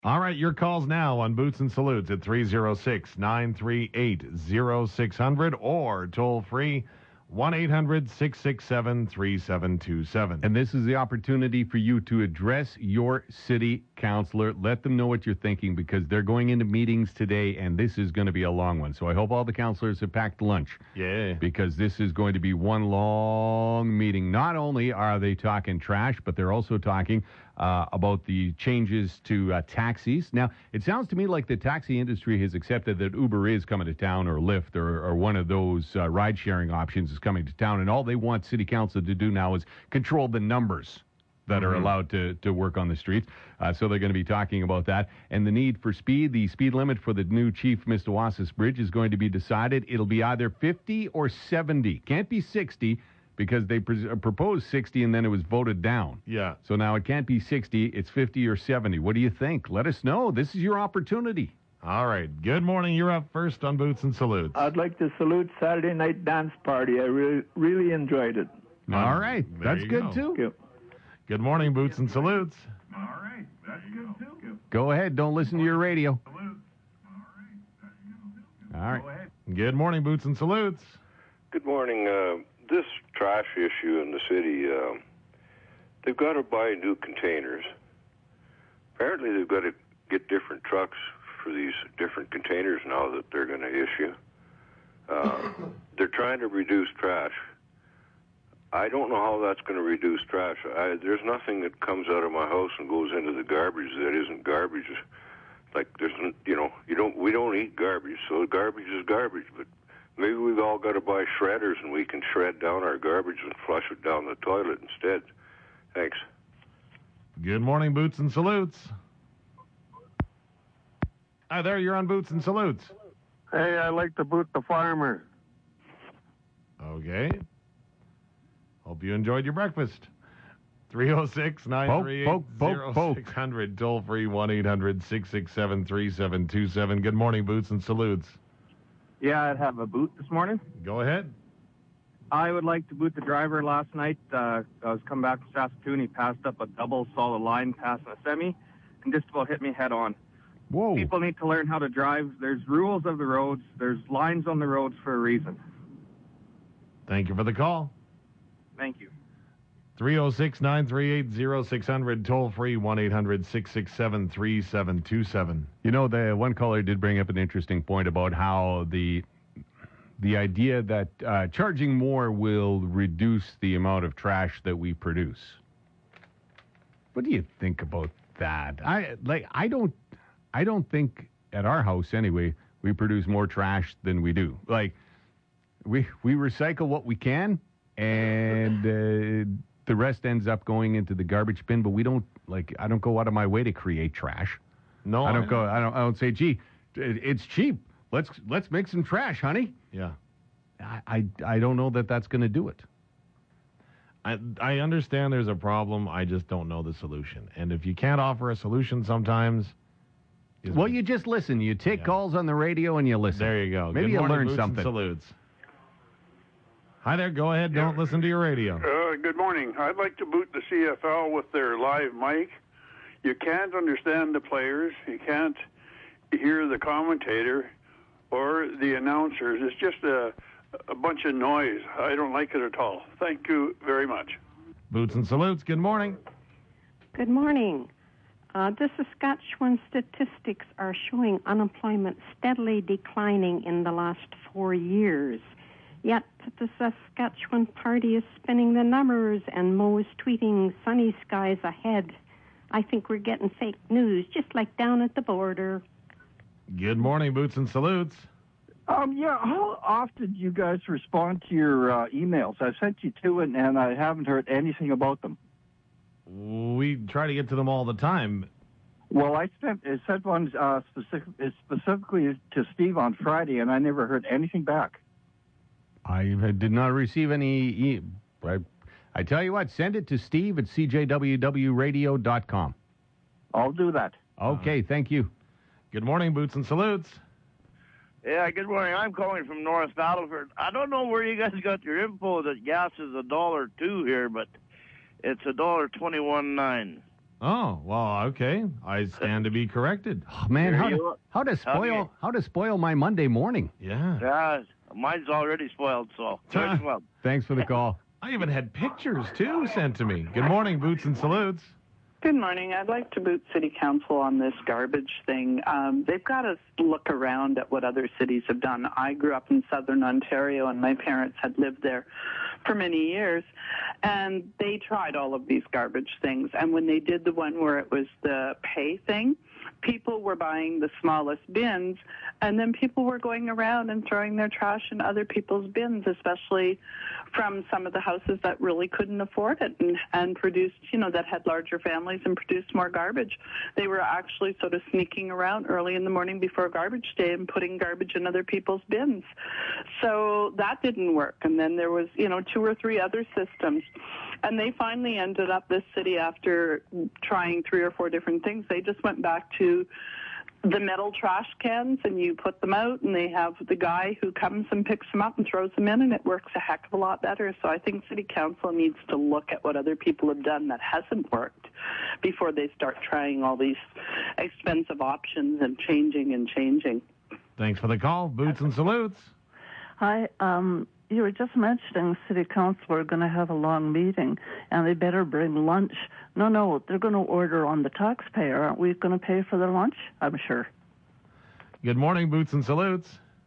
All right, your calls now on Boots and Salutes at 306-938-0600 or toll free 1-800-667-3727. And this is the opportunity for you to address your city councilor. Let them know what you're thinking because they're going into meetings today, and this is going to be a long one. So I hope all the councilors have packed lunch. Yeah. Because this is going to be one long meeting. Not only are they talking trash, but they're also talking about the changes to taxis. Now, it sounds to me like the taxi industry has accepted that Uber is coming to town, or Lyft, or one of those ride-sharing options is coming to town, and all they want city council to do now is control the numbers that are allowed to work on the streets. So they're going to be talking about that. And the need for speed, the speed limit for the new Chief Mistawasis Bridge is going to be decided. It'll be either 50 or 70. Can't be 60 because they proposed 60 and then it was voted down. Yeah. So now it can't be 60, it's 50 or 70. What do you think? Let us know. This is your opportunity. All right. Good morning. You're up first on Boots and Salutes. I'd like to salute Saturday Night Dance Party. I really enjoyed it. All right. That's good, go. too. Thank you. Good morning, Boots and Salutes. All right, that's good too. Go ahead. Don't listen to your radio. All right. Go ahead. Good morning, Boots and Salutes. Good morning. This trash issue in the city, they've got to buy new containers. Apparently they've got to get different trucks for these different containers now that they're going to issue. They're trying to reduce trash. I don't know how that's going to reduce trash. There's nothing that comes out of my house and goes into the garbage that isn't garbage. Like we don't eat garbage, so garbage is garbage. But maybe we've all got to buy shredders and we can shred down our garbage and flush it down the toilet instead. Thanks. Good morning, Boots and Salutes. Hi there, you're on Boots and Salutes. Hey, I like to boot the farmer. Okay. Hope you enjoyed your breakfast. 306-938-0600. Toll free 1-800-667-3727. Good morning, Boots and Salutes. Yeah, I'd have a boot this morning. Go ahead. I would like to boot the driver last night. I was coming back from Saskatoon. He passed up a double solid line passing a semi and just about hit me head on. Whoa. People need to learn how to drive. There's rules of the roads. There's lines on the roads for a reason. Thank you for the call. Thank you. 306-938-0600. Toll free 1-800-667-3727. You know, the one caller did bring up an interesting point about how the idea that charging more will reduce the amount of trash that we produce. What do you think about that? I don't think at our house anyway we produce more trash than we do. Like we recycle what we can, and the rest ends up going into the garbage bin. But we don't I don't go out of my way to create trash. No, I don't say, gee, it's cheap. Let's make some trash, honey. Yeah. I don't know that that's going to do it. I understand there's a problem. I just don't know the solution. And if you can't offer a solution sometimes... Well, you just listen. You take calls on the radio and you listen. There you go. Maybe Good you'll morning, learn Boots something. And Salutes. Hi there. Go ahead. Don't listen to your radio. Good morning. I'd like to boot the CFL with their live mic. You can't understand the players. You can't hear the commentator or the announcers. It's just a bunch of noise. I don't like it at all. Thank you very much. Boots and Salutes. Good morning. Good morning. The Saskatchewan statistics are showing unemployment steadily declining in the last 4 years. Yet the Saskatchewan Party is spinning the numbers and Mo is tweeting sunny skies ahead. I think we're getting fake news, just like down at the border. Good morning, Boots and Salutes. How often do you guys respond to your emails? I've sent you two, and I haven't heard anything about them. We try to get to them all the time. Well, I sent one specifically to Steve on Friday, and I never heard anything back. I did not receive any... I tell you what, send it to Steve at cjwwradio.com. I'll do that. Okay, thank you. Good morning, Boots and Salutes. Yeah, good morning. I'm calling from North Battleford. I don't know where you guys got your info that gas is $1.02 here, but it's $1.21.9. Oh, well, okay. I stand to be corrected. Oh, man, how to spoil my Monday morning. Yeah. Yeah, mine's already spoiled, so there's one. Thanks for the call. I even had pictures, too, sent to me. Good morning, Boots and Salutes. Good morning. I'd like to boot City Council on this garbage thing. They've got to look around at what other cities have done. I grew up in southern Ontario, and my parents had lived there for many years, and they tried all of these garbage things. And when they did the one where it was the pay thing, people were buying the smallest bins, and then people were going around and throwing their trash in other people's bins, especially from some of the houses that really couldn't afford it and produced, that had larger families and produced more garbage. They were actually sort of sneaking around early in the morning before garbage day and putting garbage in other people's bins. So that didn't work. And then there was, 2 or 3 other systems. And they finally ended up, this city, after trying 3 or 4 different things, they just went back to the metal trash cans, and you put them out, and they have the guy who comes and picks them up and throws them in, and it works a heck of a lot better. So I think City Council needs to look at what other people have done that hasn't worked before they start trying all these expensive options and changing. Thanks for the call. Boots and Salutes. Hi. You were just mentioning City Council are going to have a long meeting, and they better bring lunch. No, they're going to order on the taxpayer. Aren't we going to pay for their lunch? I'm sure. Good morning, Boots and Salutes.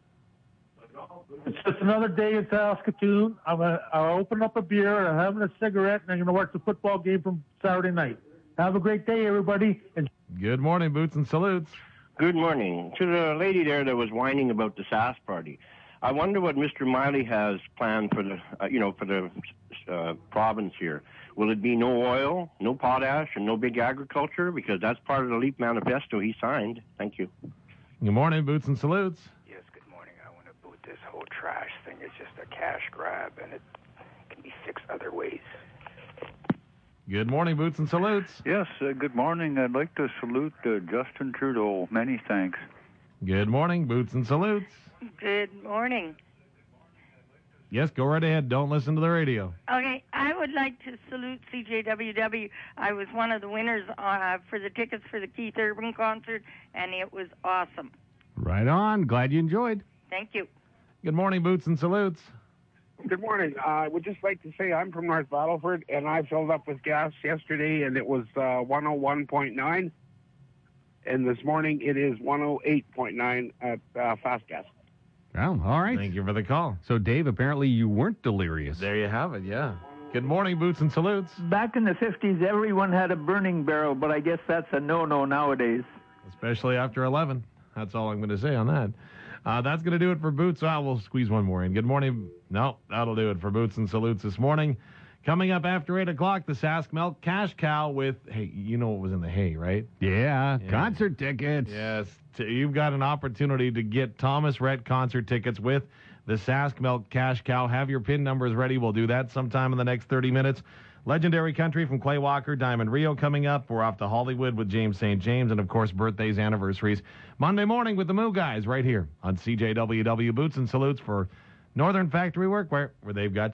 It's just another day in Saskatoon. I'll open up a beer, I'm having a cigarette, and I'm going to watch the football game from Saturday night. Have a great day, everybody. And good morning, Boots and Salutes. Good morning. To the lady there that was whining about the SAS party, I wonder what Mr. Miley has planned for the province here. Will it be no oil, no potash, and no big agriculture? Because that's part of the LEAP manifesto he signed. Thank you. Good morning, Boots and Salutes. Yes, good morning. I want to boot this whole trash thing. It's just a cash grab, and it can be fixed other ways. Good morning, Boots and Salutes. Yes, good morning. I'd like to salute Justin Trudeau. Many thanks. Good morning, Boots and Salutes. Good morning. Yes, go right ahead. Don't listen to the radio. Okay, I would like to salute CJWW. I was one of the winners for the tickets for the Keith Urban concert, and it was awesome. Right on. Glad you enjoyed. Thank you. Good morning, Boots and Salutes. Good morning. I would just like to say I'm from North Battleford, and I filled up with gas yesterday, and it was 101.9. And this morning it is 108.9 at Fast Gas. Oh, all right. Thank you for the call. So, Dave, apparently you weren't delirious. There you have it, yeah. Good morning, Boots and Salutes. Back in the 50s, everyone had a burning barrel, but I guess that's a no-no nowadays. Especially after 11. That's all I'm going to say on that. That's going to do it for Boots. We'll squeeze one more in. Good morning. No, that'll do it for Boots and Salutes this morning. Coming up after 8 o'clock, the Sask Milk Cash Cow with, hey, you know what was in the hay, right? Yeah, concert tickets. Yes, you've got an opportunity to get Thomas Rhett concert tickets with the Sask Milk Cash Cow. Have your PIN numbers ready. We'll do that sometime in the next 30 minutes. Legendary Country from Clay Walker, Diamond Rio coming up. We're off to Hollywood with James St. James, and, of course, birthdays, anniversaries. Monday morning with the Moo Guys right here on CJWW. Boots and Salutes for Northern Factory Workwear, where they've got